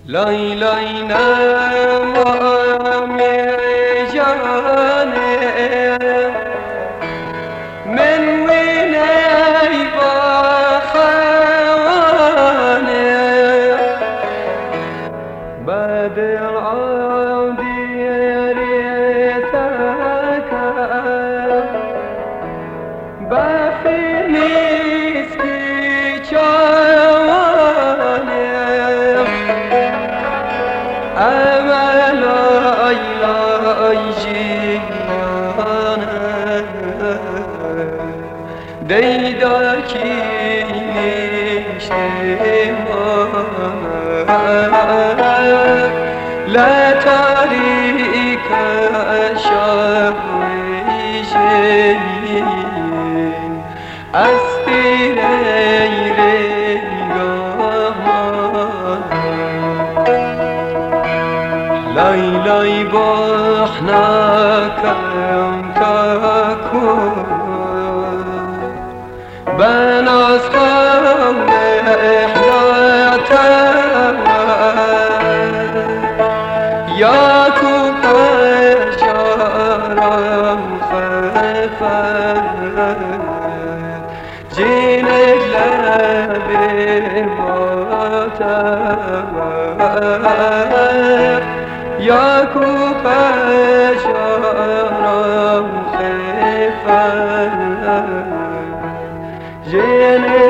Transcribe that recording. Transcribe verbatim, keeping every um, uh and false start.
لای لای نمام جانه من وینی با خوانه بعد العودی ریتک بفینیس کی چوانه امل لای جیانه دیدا کی لا تاریک شویشین استی لای لای بحناکم تکون بناس قوم احیاتا یا کوپه جارم خفت جینک لبی ماتم یا کوپه جارم خفت جینک